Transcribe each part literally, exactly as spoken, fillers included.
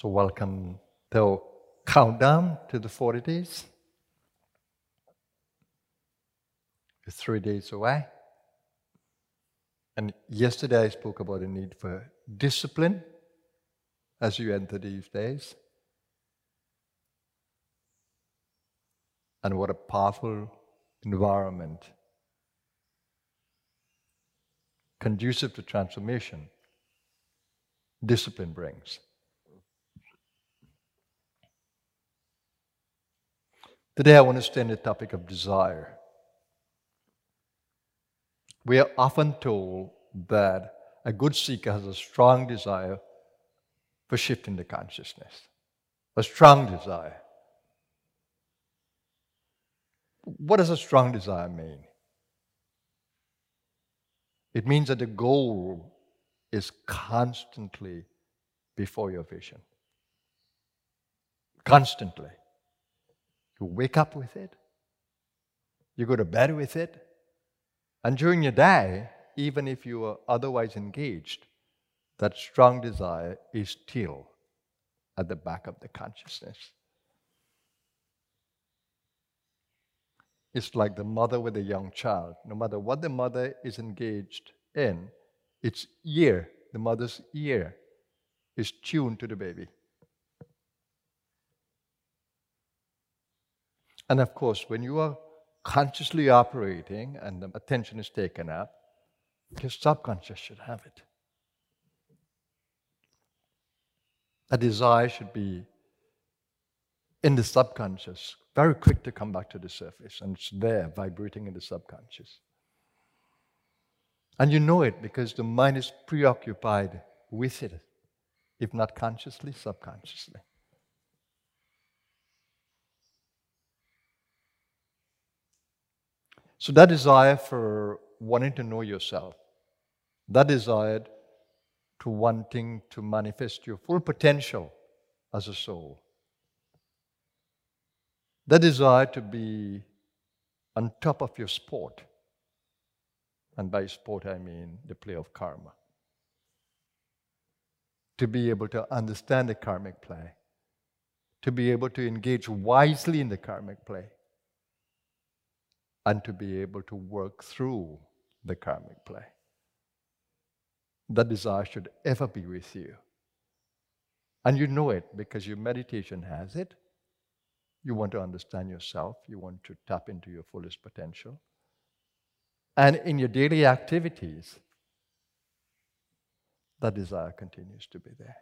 So welcome to countdown to the forty days. It's three days away. And yesterday I spoke about the need for discipline as you enter these days. And what a powerful environment conducive to transformation discipline brings. Today I want to stay on the topic of desire. We are often told that a good seeker has a strong desire for shifting the consciousness, a strong desire. What does a strong desire mean? It means that the goal is constantly before your vision. Constantly. You wake up with it. You go to bed with it. And during your day, even if you are otherwise engaged, that strong desire is still at the back of the consciousness. It's like the mother with a young child. No matter what the mother is engaged in, its ear, the mother's ear, is tuned to the baby. And of course, when you are consciously operating and the attention is taken up, your subconscious should have it. A desire should be in the subconscious, very quick to come back to the surface, and it's there, vibrating in the subconscious. And you know it because the mind is preoccupied with it, if not consciously, subconsciously. So that desire for wanting to know yourself, that desire to wanting to manifest your full potential as a soul, the desire to be on top of your sport, and by sport I mean the play of karma, to be able to understand the karmic play, to be able to engage wisely in the karmic play, and to be able to work through the karmic play. That desire should ever be with you. And you know it because your meditation has it. You want to understand yourself. You want to tap into your fullest potential. And in your daily activities, that desire continues to be there.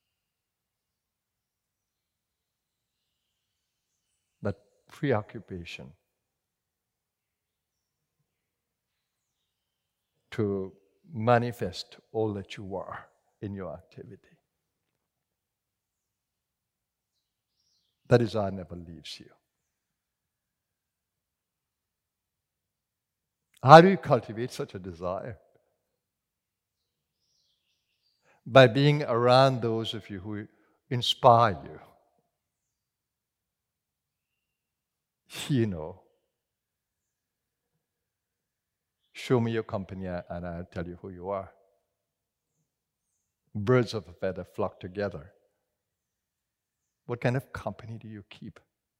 That preoccupation to manifest all that you are in your activity. That desire never leaves you. How do you cultivate such a desire? By being around those of you who inspire you. You know, show me your company and I'll tell you who you are. Birds of a feather flock together. What kind of company do you keep?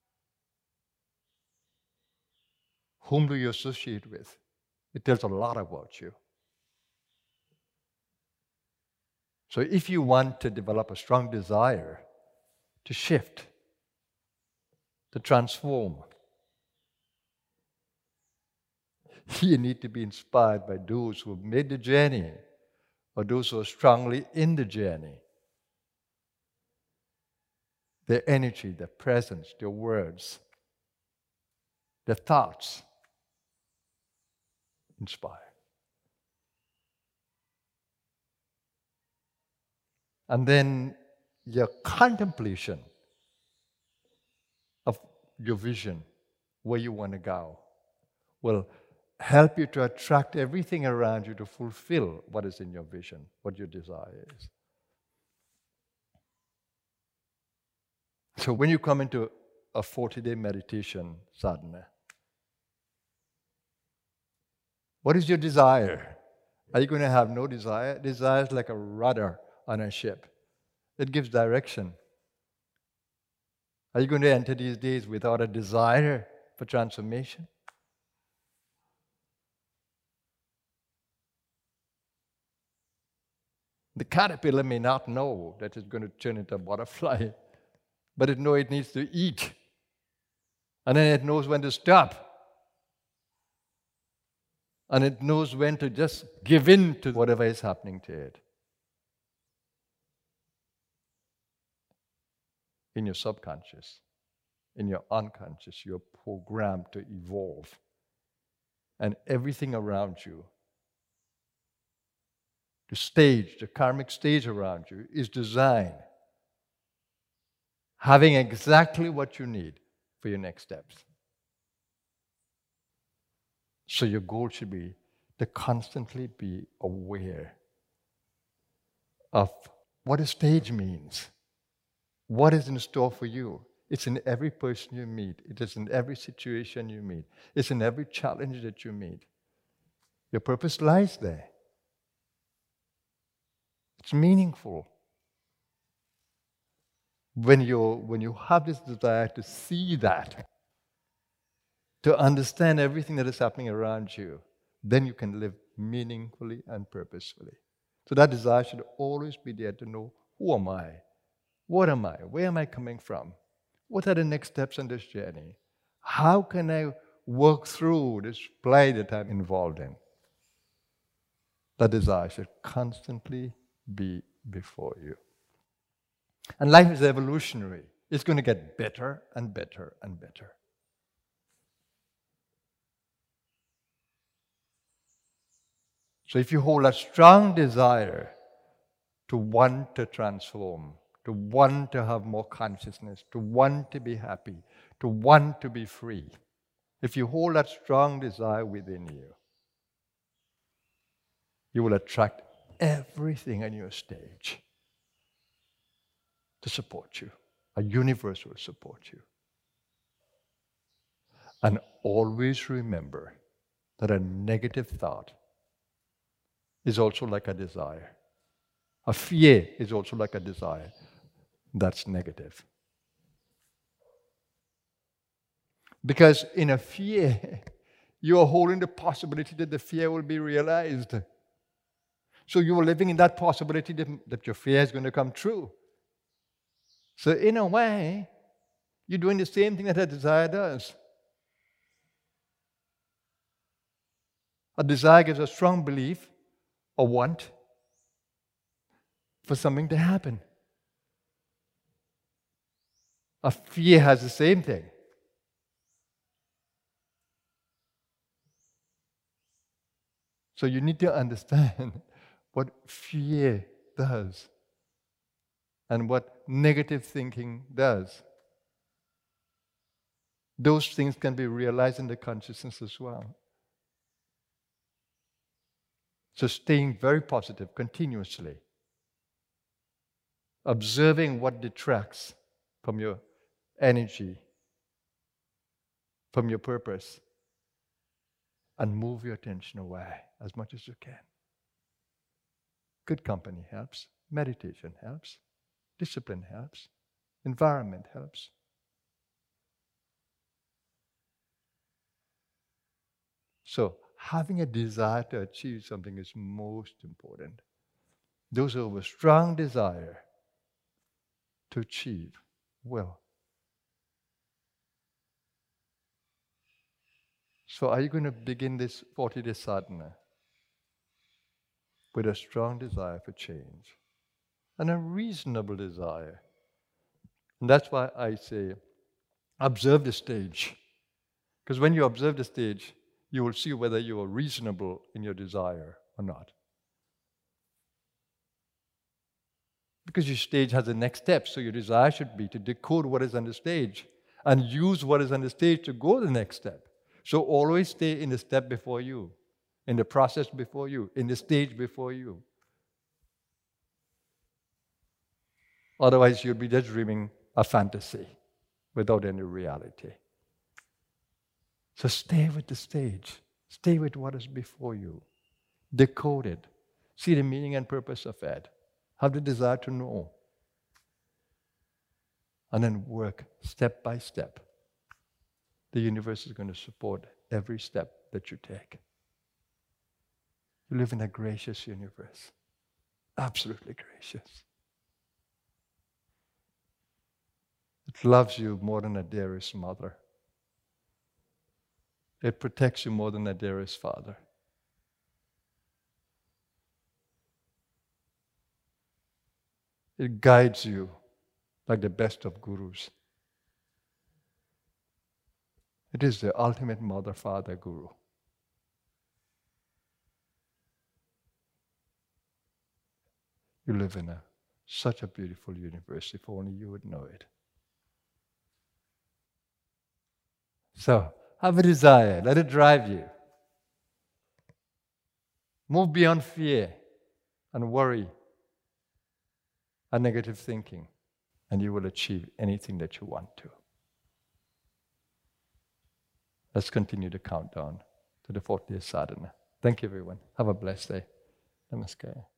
Whom do you associate with? It tells a lot about you. So if you want to develop a strong desire to shift, to transform, you need to be inspired by those who have made the journey or those who are strongly in the journey. Their energy, their presence, their words, their thoughts inspire. And then your contemplation of your vision, where you want to go, will help you to attract everything around you to fulfill what is in your vision, what your desire is. So when you come into a forty-day meditation sadhana, what is your desire? Are you going to have no desire? Desire is like a rudder on a ship. It gives direction. Are you going to enter these days without a desire for transformation? The caterpillar may not know that it's going to turn into a butterfly, but it knows it needs to eat. And then it knows when to stop. And it knows when to just give in to whatever is happening to it. In your subconscious, in your unconscious, you're programmed to evolve. And everything around you, the stage, the karmic stage around you, is designed having exactly what you need for your next steps. So your goal should be to constantly be aware of what a stage means, what is in store for you. It's in every person you meet. It is in every situation you meet. It's in every challenge that you meet. Your purpose lies there. It's meaningful. When you when you have this desire to see that, to understand everything that is happening around you, then you can live meaningfully and purposefully. So that desire should always be there to know, who am I? What am I? Where am I coming from? What are the next steps on this journey? How can I work through this play that I'm involved in? That desire should constantly be before you. And life is evolutionary. It's going to get better and better and better. So if you hold a strong desire to want to transform, to want to have more consciousness, to want to be happy, to want to be free, if you hold that strong desire within you, you will attract everything on your stage to support you. A universe will support you. And always remember that a negative thought is also like a desire. A fear is also like a desire. That's negative. Because in a fear, you are holding the possibility that the fear will be realized. So you are living in that possibility that, that your fear is going to come true. So in a way, you're doing the same thing that a desire does. A desire gives a strong belief or want for something to happen. A fear has the same thing. So you need to understand what fear does and what negative thinking does. Those things can be realized in the consciousness as well. So staying very positive continuously, observing what detracts from your energy, from your purpose, and move your attention away as much as you can. Good company helps, meditation helps, discipline helps, environment helps. So having a desire to achieve something is most important. Those who have a strong desire to achieve will. So are you going to begin this forty-day sadhana with a strong desire for change and a reasonable desire? And that's why I say, observe the stage. Because when you observe the stage, you will see whether you are reasonable in your desire or not. Because your stage has the next step, so your desire should be to decode what is on the stage and use what is on the stage to go to the next step. So always stay in the step before you, in the process before you, in the stage before you. Otherwise, you'll be just dreaming a fantasy without any reality. So stay with the stage. Stay with what is before you. Decode it. See the meaning and purpose of it. Have the desire to know. and then work step by step. The universe is going to support every step that you take. You live in a gracious universe, absolutely gracious. It loves you more than a dearest mother. It protects you more than a dearest father. It guides you like the best of gurus. It is the ultimate mother, father, guru. You live in a, such a beautiful universe, if only you would know it. So, have a desire, let it drive you. Move beyond fear and worry and negative thinking, and you will achieve anything that you want to. Let's continue the countdown to the fortieth sadhana. Thank you, everyone. Have a blessed day. Namaskar.